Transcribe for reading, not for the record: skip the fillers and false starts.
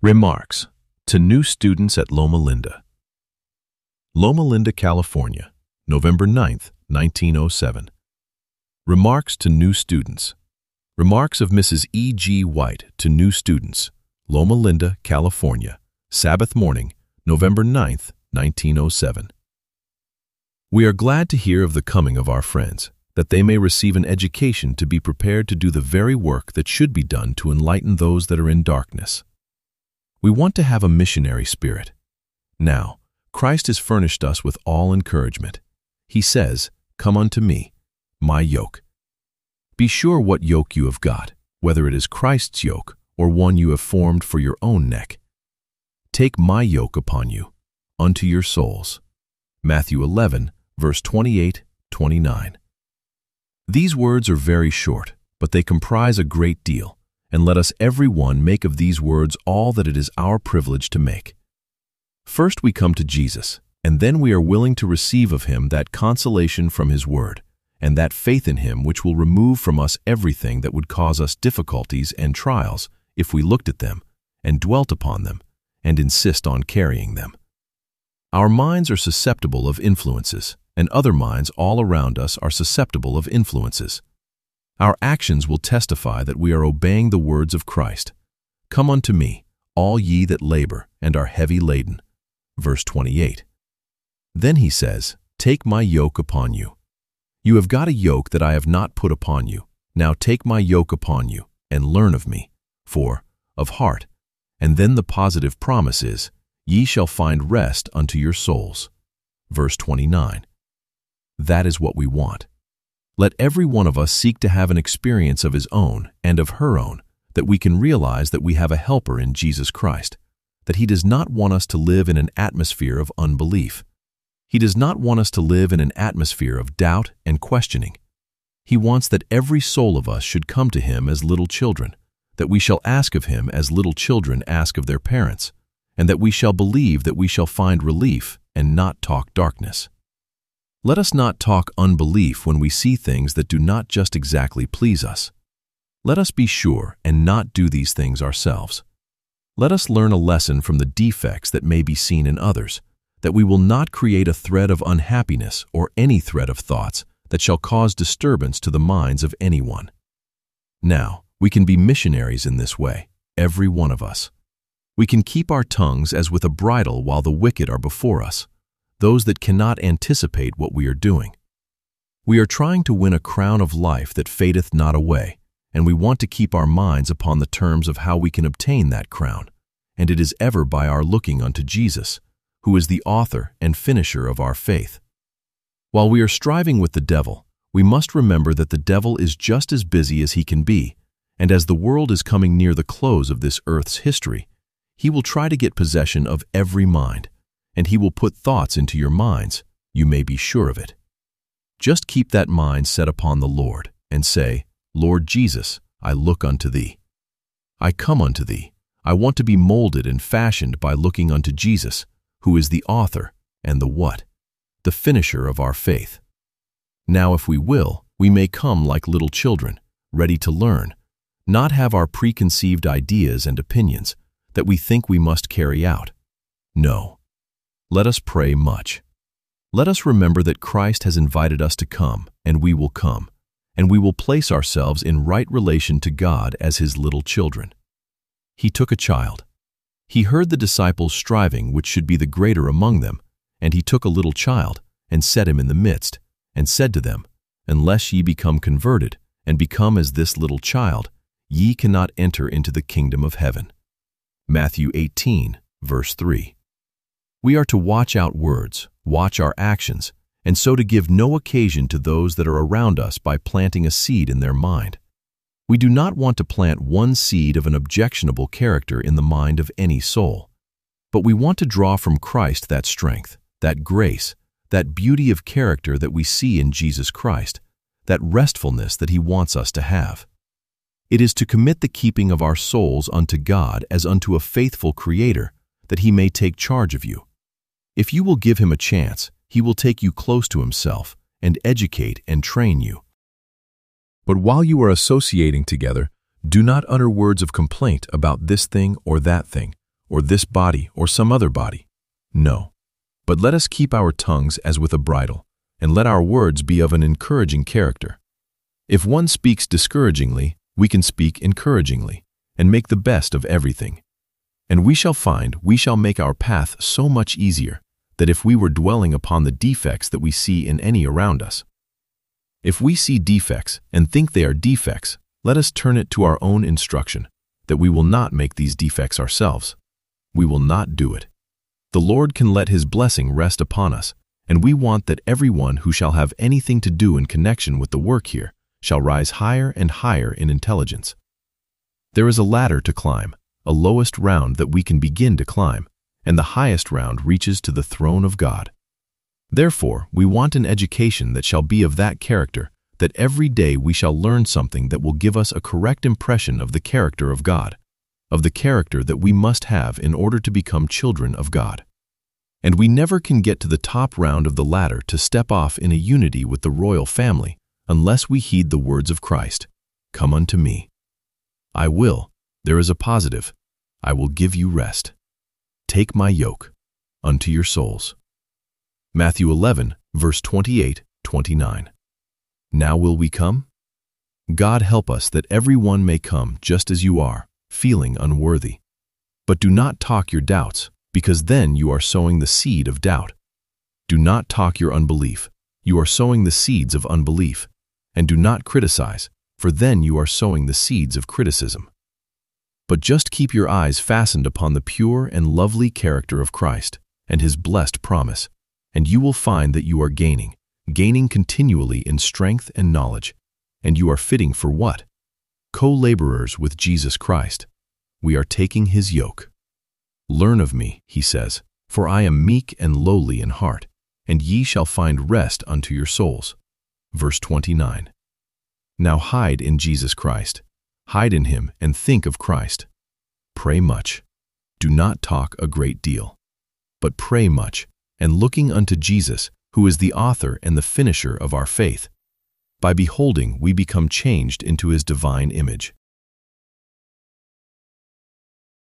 Remarks to new students at Loma Linda. Loma Linda, California, November 9th, 1907. Remarks to new students. Remarks of Mrs. E. G. White to new students, Loma Linda, California, Sabbath morning, November 9th, 1907. We are glad to hear of the coming of our friends, that they may receive an education to be prepared to do the very work that should be done to enlighten those that are in darkness. We want to have a missionary spirit. Now, Christ has furnished us with all encouragement. He says, "Come unto me, my yoke." Be sure what yoke you have got, whether it is Christ's yoke or one you have formed for your own neck. Take my yoke upon you, unto your souls. Matthew 11, verse 28-29. These words are very short, but they comprise a great deal, and let us every one make of these words all that it is our privilege to make. First we come to Jesus, and then we are willing to receive of him that consolation from his word, and that faith in him which will remove from us everything that would cause us difficulties and trials if we looked at them, and dwelt upon them, and insist on carrying them. Our minds are susceptible of influences, and other minds all around us are susceptible of influences. Our actions will testify that we are obeying the words of Christ. Come unto me, all ye that labor and are heavy laden. Verse 28. Then he says, Take my yoke upon you. You have got a yoke that I have not put upon you. Now take my yoke upon you, and learn of me, for, of heart. And then the positive promise is, Ye shall find rest unto your souls. Verse 29. That is what we want. Let every one of us seek to have an experience of his own and of her own, that we can realize that we have a helper in Jesus Christ, that he does not want us to live in an atmosphere of unbelief. He does not want us to live in an atmosphere of doubt and questioning. He wants that every soul of us should come to him as little children, that we shall ask of him as little children ask of their parents, and that we shall believe that we shall find relief and not talk darkness. Let us not talk unbelief when we see things that do not just exactly please us. Let us be sure and not do these things ourselves. Let us learn a lesson from the defects that may be seen in others, that we will not create a thread of unhappiness or any thread of thoughts that shall cause disturbance to the minds of anyone. Now, we can be missionaries in this way, every one of us. We can keep our tongues as with a bridle while the wicked are before us, those that cannot anticipate what we are doing. We are trying to win a crown of life that fadeth not away, and we want to keep our minds upon the terms of how we can obtain that crown, and it is ever by our looking unto Jesus, who is the author and finisher of our faith. While we are striving with the devil, we must remember that the devil is just as busy as he can be, and as the world is coming near the close of this earth's history, he will try to get possession of every mind, and he will put thoughts into your minds, you may be sure of it. Just keep that mind set upon the Lord, and say, Lord Jesus, I look unto thee. I come unto thee. I want to be molded and fashioned by looking unto Jesus, who is the author and the what? The finisher of our faith. Now if we will, we may come like little children, ready to learn, not have our preconceived ideas and opinions that we think we must carry out. No. Let us pray much. Let us remember that Christ has invited us to come, and we will come, and we will place ourselves in right relation to God as his little children. He took a child. He heard the disciples striving which should be the greater among them, and he took a little child, and set him in the midst, and said to them, Unless ye become converted, and become as this little child, ye cannot enter into the kingdom of heaven. Matthew 18, verse 3. We are to watch out words, watch our actions, and so to give no occasion to those that are around us by planting a seed in their mind. We do not want to plant one seed of an objectionable character in the mind of any soul, but we want to draw from Christ that strength, that grace, that beauty of character that we see in Jesus Christ, that restfulness that he wants us to have. It is to commit the keeping of our souls unto God as unto a faithful Creator, that he may take charge of you. If you will give him a chance, he will take you close to himself and educate and train you. But while you are associating together, do not utter words of complaint about this thing or that thing, or this body, or some other body. No. But let us keep our tongues as with a bridle, and let our words be of an encouraging character. If one speaks discouragingly, we can speak encouragingly, and make the best of everything. And we shall find we shall make our path so much easier, that if we were dwelling upon the defects that we see in any around us. If we see defects and think they are defects, let us turn it to our own instruction, that we will not make these defects ourselves. We will not do it. The Lord can let His blessing rest upon us, and we want that everyone who shall have anything to do in connection with the work here shall rise higher and higher in intelligence. There is a ladder to climb, a lowest round that we can begin to climb, and the highest round reaches to the throne of God. Therefore, we want an education that shall be of that character, that every day we shall learn something that will give us a correct impression of the character of God, of the character that we must have in order to become children of God. And we never can get to the top round of the ladder to step off in a unity with the royal family unless we heed the words of Christ, "Come unto me. I will," there is a positive, "I will give you rest. Take my yoke unto your souls." Matthew 11, verse 28-29. Now will we come? God help us that every one may come just as you are, feeling unworthy. But do not talk your doubts, because then you are sowing the seed of doubt. Do not talk your unbelief. You are sowing the seeds of unbelief. And do not criticize, for then you are sowing the seeds of criticism. But just keep your eyes fastened upon the pure and lovely character of Christ and His blessed promise, and you will find that you are gaining continually in strength and knowledge, and you are fitting for what? Co-laborers with Jesus Christ. We are taking His yoke. Learn of me, He says, for I am meek and lowly in heart, and ye shall find rest unto your souls. Verse 29. Now hide in Jesus Christ. Hide in Him and think of Christ. Pray much. Do not talk a great deal, but pray much, and looking unto Jesus, who is the author and the finisher of our faith. By beholding, we become changed into His divine image.